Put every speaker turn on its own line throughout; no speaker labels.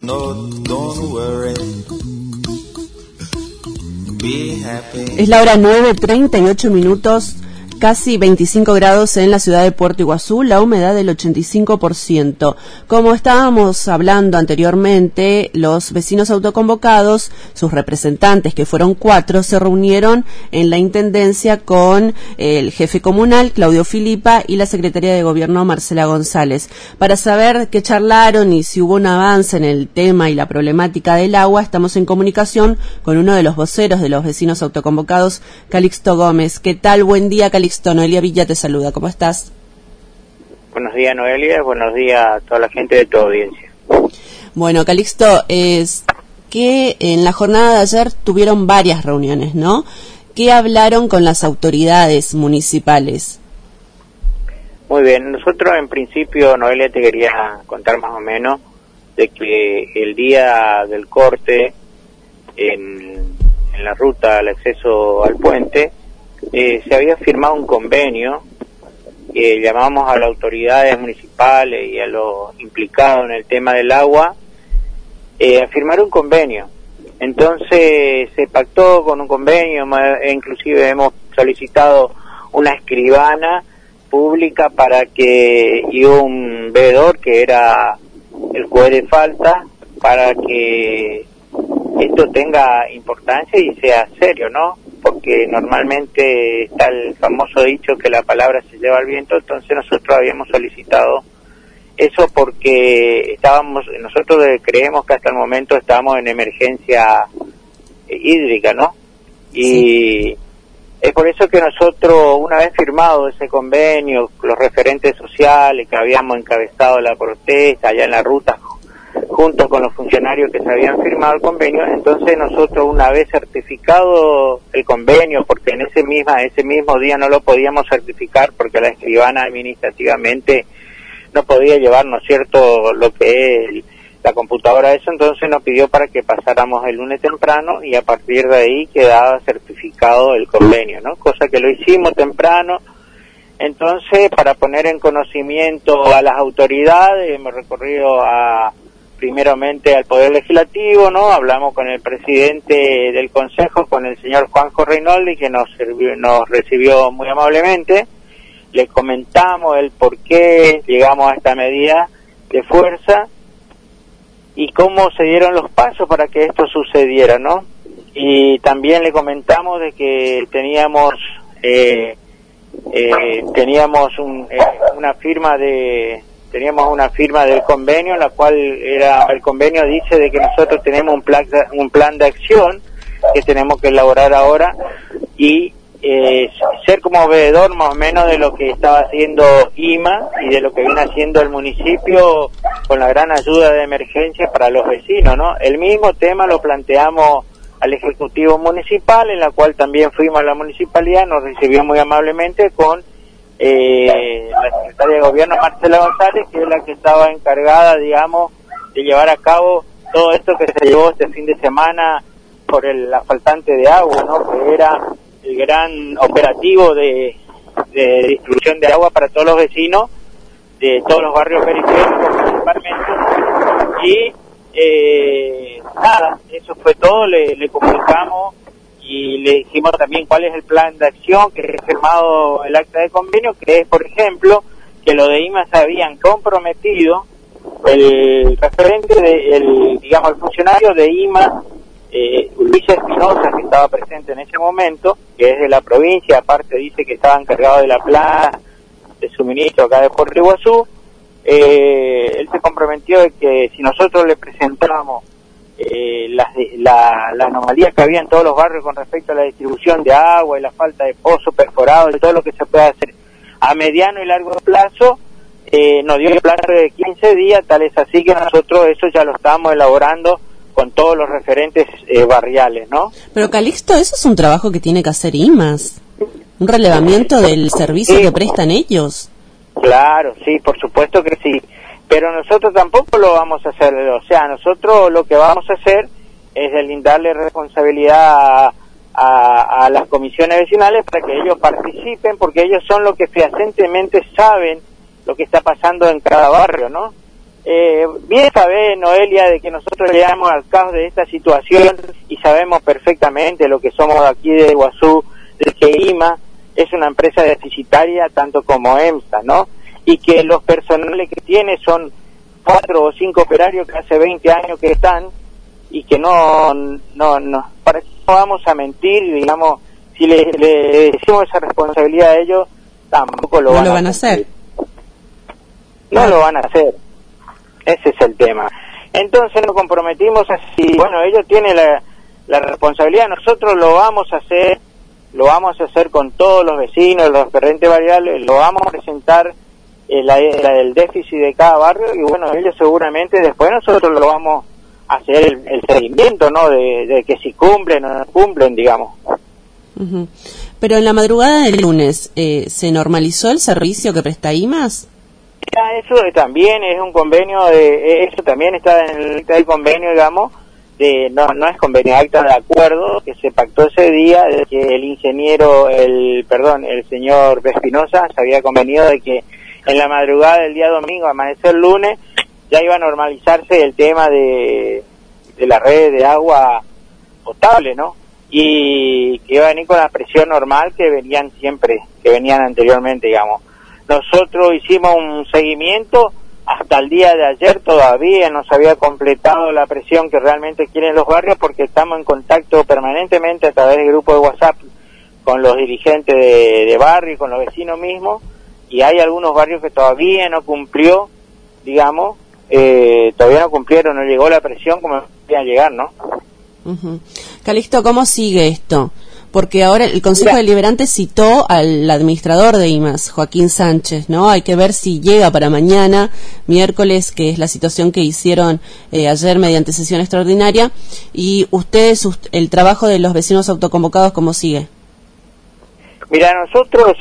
Es la hora 9:38, casi 25 grados en la ciudad de Puerto Iguazú, la humedad del 85%. Como estábamos hablando anteriormente, los vecinos autoconvocados, sus representantes, que fueron 4, se reunieron en la Intendencia con el jefe comunal, Claudio Filipa, y la secretaria de Gobierno, Marcela González. Para saber qué charlaron y si hubo un avance en el tema y la problemática del agua, estamos en comunicación con uno de los voceros de los vecinos autoconvocados, Calixto Gómez. ¿Qué tal? Buen día, Calixto. Noelia Villa te saluda, ¿cómo estás?
Buenos días, Noelia, buenos días a toda la gente de tu audiencia.
Bueno, Calixto, es que en la jornada de ayer tuvieron varias reuniones, ¿no? ¿Qué hablaron con las autoridades municipales?
Muy bien, nosotros en principio, Noelia, te quería contar más o menos de que el día del corte en la ruta al acceso al puente, se había firmado un convenio que llamamos a las autoridades municipales y a los implicados en el tema del agua a firmar un convenio. Entonces se pactó con un convenio, inclusive hemos solicitado una escribana pública para que, y un veedor que era el juez de falta, para que esto tenga importancia y sea serio, ¿no? Porque normalmente está el famoso dicho que la palabra se lleva al viento. Entonces nosotros habíamos solicitado eso porque nosotros creemos que hasta el momento estábamos en emergencia hídrica, ¿no? Y sí, es por eso que nosotros, una vez firmado ese convenio, los referentes sociales que habíamos encabezado la protesta allá en la ruta, junto con los funcionarios que se habían firmado el convenio, entonces nosotros, una vez certificado el convenio, porque en ese mismo día no lo podíamos certificar porque la escribana administrativamente no podía llevar, ¿no es cierto?, lo que es la computadora, eso, entonces nos pidió para que pasáramos el lunes temprano y a partir de ahí quedaba certificado el convenio, ¿no? Cosa que lo hicimos temprano. Entonces, para poner en conocimiento a las autoridades, hemos recorrido primeramente al Poder Legislativo, ¿no? Hablamos con el presidente del Consejo, con el señor Juanjo Reinoldi, que nos recibió muy amablemente. Le comentamos el por qué llegamos a esta medida de fuerza y cómo se dieron los pasos para que esto sucediera, ¿no? Y también le comentamos de que teníamos una firma del convenio, en la cual el convenio dice de que nosotros tenemos un plan de acción que tenemos que elaborar ahora y ser como veedor más o menos de lo que estaba haciendo IMA y de lo que viene haciendo el municipio con la gran ayuda de emergencia para los vecinos, ¿no? El mismo tema lo planteamos al Ejecutivo Municipal, en la cual también fuimos a la municipalidad, nos recibió muy amablemente con la secretaria de Gobierno, Marcela González, que es la que estaba encargada, digamos, de llevar a cabo todo esto que se llevó este fin de semana por la faltante de agua, ¿no? Que era el gran operativo de distribución de agua para todos los vecinos de todos los barrios periféricos principalmente. Y nada, eso fue todo, le comunicamos y le dijimos también cuál es el plan de acción que ha firmado el acta de convenio, que es, por ejemplo, que lo de IMA se habían comprometido, el referente, el funcionario de IMA, Luis Espinosa, que estaba presente en ese momento, que es de la provincia, aparte dice que estaba encargado de la planta de suministro acá de Puerto Iguazú, él se comprometió de que si nosotros le presentábamos la anomalía que había en todos los barrios con respecto a la distribución de agua y la falta de pozos perforados y todo lo que se puede hacer a mediano y largo plazo, nos dio el plazo de 15 días, tal es así que nosotros eso ya lo estábamos elaborando con todos los referentes barriales, ¿no?
Pero Calixto, eso es un trabajo que tiene que hacer IMAS, un relevamiento del servicio que prestan ellos.
Claro, sí, por supuesto que sí, pero nosotros tampoco lo vamos a hacer, o sea, nosotros lo que vamos a hacer es delindarle responsabilidad a las comisiones vecinales para que ellos participen, porque ellos son los que fehacientemente saben lo que está pasando en cada barrio, ¿no? Bien sabe Noelia de que nosotros llegamos al caos de esta situación y sabemos perfectamente lo que somos aquí de Iguazú, de que IMA es una empresa deficitaria tanto como EMSA, ¿no? Y que los personales que tiene son 4 o 5 operarios que hace 20 años que están y que no para que no vamos a mentir, digamos, si le decimos esa responsabilidad a ellos, tampoco lo van a hacer. No lo van a hacer. Ese es el tema. Entonces nos comprometimos así, bueno, ellos tienen la responsabilidad, nosotros lo vamos a hacer con todos los vecinos, los referentes variables, lo vamos a presentar el déficit de cada barrio y bueno, ellos seguramente después nosotros lo vamos a hacer el seguimiento, ¿no? De que si cumplen o no cumplen, digamos.
Uh-huh. Pero en la madrugada del lunes, ¿se normalizó el servicio que presta IMAS?
Eso también es un convenio, eso también está en el convenio, digamos, no es convenio, acta de acuerdo que se pactó ese día, de que el señor Espinosa se había convenido de que en la madrugada del día domingo, amanecer lunes, ya iba a normalizarse el tema de la red de agua potable, ¿no? Y que iba a venir con la presión normal que venían anteriormente, digamos. Nosotros hicimos un seguimiento, hasta el día de ayer todavía no se había completado la presión que realmente quieren los barrios, porque estamos en contacto permanentemente a través del grupo de WhatsApp con los dirigentes de barrio y con los vecinos mismos, y hay algunos barrios que todavía no cumplió, digamos, todavía no cumplieron, no llegó la presión como debería llegar, ¿no?
Uh-huh. Calixto, ¿cómo sigue esto? Porque ahora el Consejo Deliberante citó al administrador de IMAS, Joaquín Sánchez, ¿no? Hay que ver si llega para mañana, miércoles, que es la situación que hicieron ayer mediante sesión extraordinaria. Y ustedes, el trabajo de los vecinos autoconvocados, ¿cómo sigue?
Mira, nosotros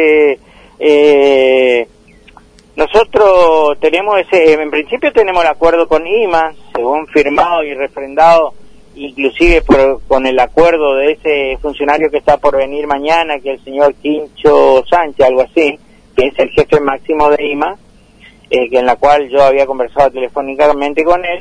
tenemos en principio tenemos el acuerdo con IMAS, según firmado y refrendado, inclusive con el acuerdo de ese funcionario que está por venir mañana, que es el señor Quincho Sánchez, algo así, que es el jefe máximo de IMA, en la cual yo había conversado telefónicamente con él,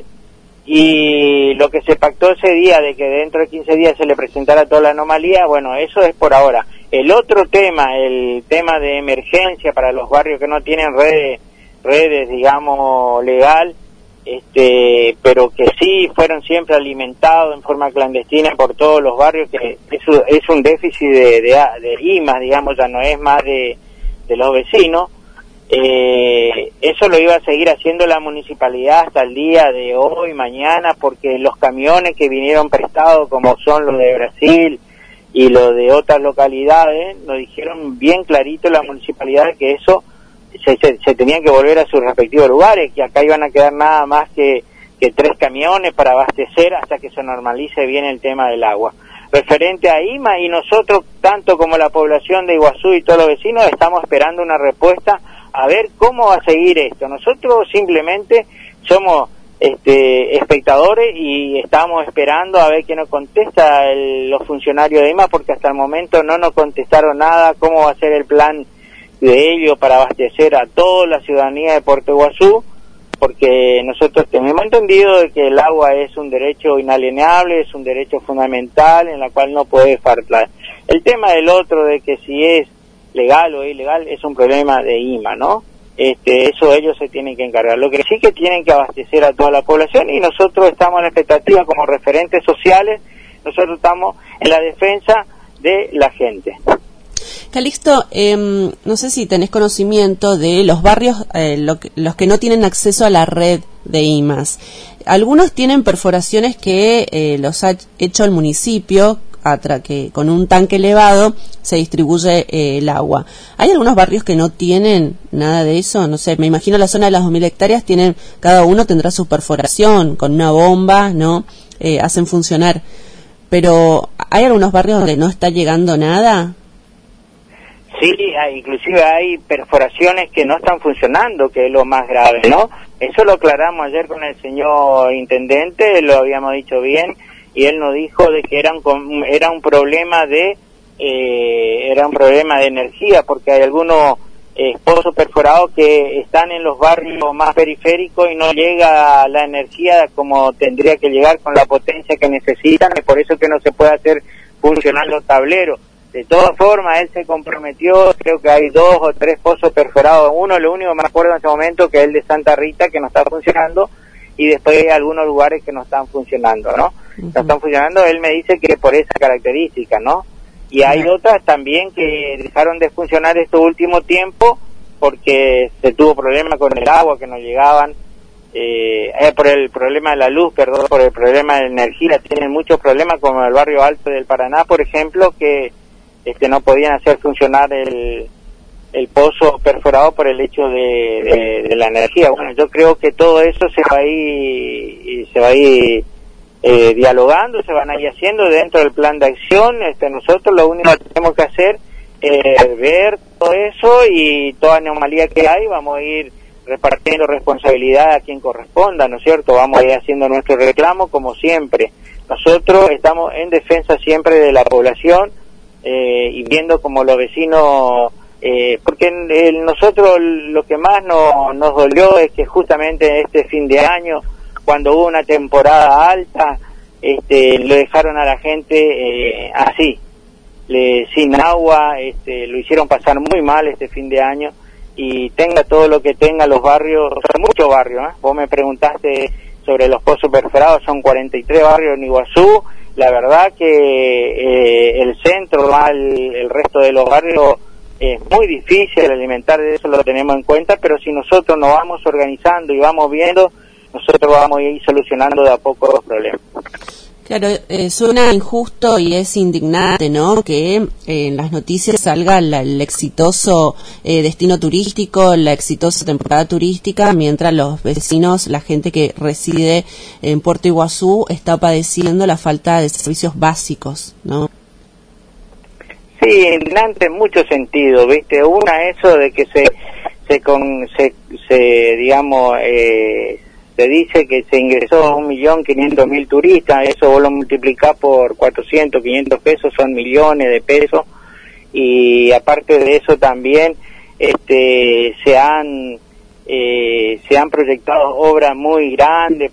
y lo que se pactó ese día de que dentro de 15 días se le presentara toda la anomalía, bueno, eso es por ahora. El otro tema, el tema de emergencia para los barrios que no tienen redes, digamos, legal, pero que sí fueron siempre alimentados en forma clandestina por todos los barrios, que eso es un déficit de IMAS, digamos, ya no es más de los vecinos. Eso lo iba a seguir haciendo la municipalidad hasta el día de hoy, mañana, porque los camiones que vinieron prestados, como son los de Brasil y los de otras localidades, nos dijeron bien clarito la municipalidad que eso se tenían que volver a sus respectivos lugares, que acá iban a quedar nada más que 3 camiones para abastecer hasta que se normalice bien el tema del agua. Referente a IMA, y nosotros, tanto como la población de Iguazú y todos los vecinos, estamos esperando una respuesta a ver cómo va a seguir esto. Nosotros simplemente somos espectadores y estamos esperando a ver qué nos contesta los funcionarios de IMA, porque hasta el momento no nos contestaron nada, cómo va a ser el plan de ellos para abastecer a toda la ciudadanía de Puerto Iguazú, porque nosotros tenemos entendido de que el agua es un derecho inalienable, es un derecho fundamental en la cual no puede faltar. El tema del otro, de que si es legal o ilegal, es un problema de IMA, ¿no? Eso ellos se tienen que encargar. Lo que sí que tienen que abastecer a toda la población, y nosotros estamos en la expectativa como referentes sociales, nosotros estamos en la defensa de la gente.
Calixto, no sé si tenés conocimiento de los barrios, los que no tienen acceso a la red de IMAS. Algunos tienen perforaciones que los ha hecho el municipio, que con un tanque elevado se distribuye el agua. ¿Hay algunos barrios que no tienen nada de eso? No sé, me imagino la zona de las 2.000 hectáreas, cada uno tendrá su perforación, con una bomba, ¿no? Hacen funcionar. Pero, ¿hay algunos barrios donde no está llegando nada?
Sí, inclusive hay perforaciones que no están funcionando, que es lo más grave, ¿no? Eso lo aclaramos ayer con el señor intendente, lo habíamos dicho bien, y él nos dijo de que era un problema de energía, porque hay algunos pozos perforados que están en los barrios más periféricos y no llega la energía como tendría que llegar con la potencia que necesitan, es por eso que no se puede hacer funcionar los tableros. De todas formas, él se comprometió, creo que hay 2 o 3 pozos perforados, uno, lo único que me acuerdo en ese momento, que es el de Santa Rita, que no está funcionando, y después hay algunos lugares que no están funcionando, ¿no? No están funcionando, él me dice que por esa característica, ¿no? Y hay otras también que dejaron de funcionar este último tiempo porque se tuvo problemas con el agua, que no llegaban, por el problema de la luz, perdón, por el problema de la energía. Tienen muchos problemas, como el barrio Alto del Paraná, por ejemplo, que no podían hacer funcionar el pozo perforado por el hecho de la energía. Bueno, yo creo que todo eso se va a ir dialogando, se van a ir haciendo dentro del plan de acción. Nosotros lo único que tenemos que hacer es ver todo eso, y toda anomalía que hay vamos a ir repartiendo responsabilidad a quien corresponda, ¿no es cierto? Vamos a ir haciendo nuestro reclamo como siempre. Nosotros estamos en defensa siempre de la población, y viendo como los vecinos, porque nosotros lo que más nos dolió es que justamente este fin de año, cuando hubo una temporada alta, lo dejaron a la gente así, sin agua, lo hicieron pasar muy mal este fin de año, y tenga todo lo que tenga los barrios, o sea, muchos barrios, ¿eh? Vos me preguntaste sobre los pozos perforados, son 43 barrios en Iguazú. La verdad que el centro, el resto de los barrios, es muy difícil alimentar, de eso lo tenemos en cuenta, pero si nosotros nos vamos organizando y vamos viendo, nosotros vamos a ir solucionando de a poco los problemas.
Claro, suena injusto y es indignante, ¿no?, que en las noticias salga el exitoso destino turístico, la exitosa temporada turística, mientras los vecinos, la gente que reside en Puerto Iguazú, está padeciendo la falta de servicios básicos, ¿no?
Sí, indignante en muchos sentidos, ¿viste? Una, eso de que se dice que se ingresó 1.500.000 turistas, eso vos lo multiplicás por 400, 500 pesos, son millones de pesos, y aparte de eso también se han proyectado obras muy grandes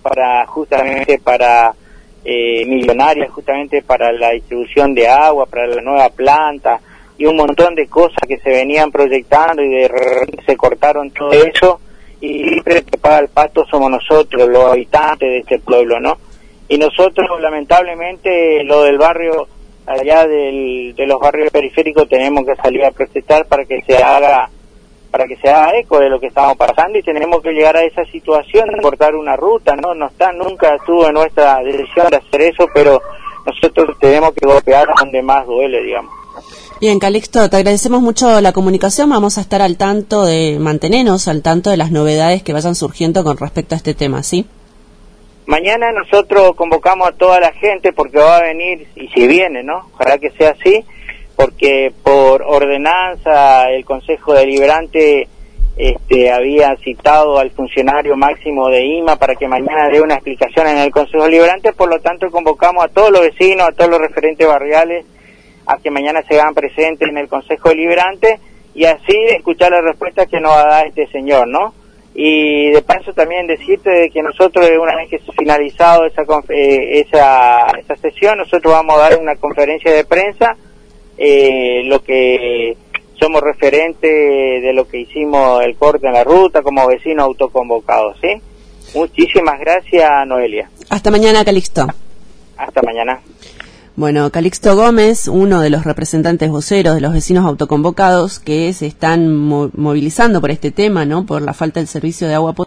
millonarias, justamente para la distribución de agua, para la nueva planta, y un montón de cosas que se venían proyectando, y de repente se cortaron todo eso, y siempre el que paga el pato somos nosotros, los habitantes de este pueblo, ¿no? Y nosotros, lamentablemente, lo del barrio, allá de los barrios periféricos, tenemos que salir a protestar para que se haga eco de lo que estamos pasando, y tenemos que llegar a esa situación de cortar una ruta, ¿no? Nunca estuvo en nuestra decisión de hacer eso, pero nosotros tenemos que golpear donde más duele, digamos.
Bien, Calixto, te agradecemos mucho la comunicación. Vamos a estar mantenernos al tanto de las novedades que vayan surgiendo con respecto a este tema, ¿sí?
Mañana nosotros convocamos a toda la gente, porque va a venir, y si viene, ¿no? Ojalá que sea así, porque por ordenanza el Consejo Deliberante había citado al funcionario máximo de IMA para que mañana dé una explicación en el Consejo Deliberante. Por lo tanto, convocamos a todos los vecinos, a todos los referentes barriales, a que mañana se hagan presentes en el Consejo Deliberante, y así escuchar la respuesta que nos va a dar este señor, ¿no? Y de paso también decirte de que nosotros, una vez que se ha finalizado esa sesión, nosotros vamos a dar una conferencia de prensa, lo que somos referentes de lo que hicimos el corte en la ruta como vecinos autoconvocados, ¿sí? Muchísimas gracias, Noelia.
Hasta mañana, Calixto.
Hasta mañana.
Bueno, Calixto Gómez, uno de los representantes voceros de los vecinos autoconvocados que se están movilizando por este tema, ¿no?, por la falta del servicio de agua potable.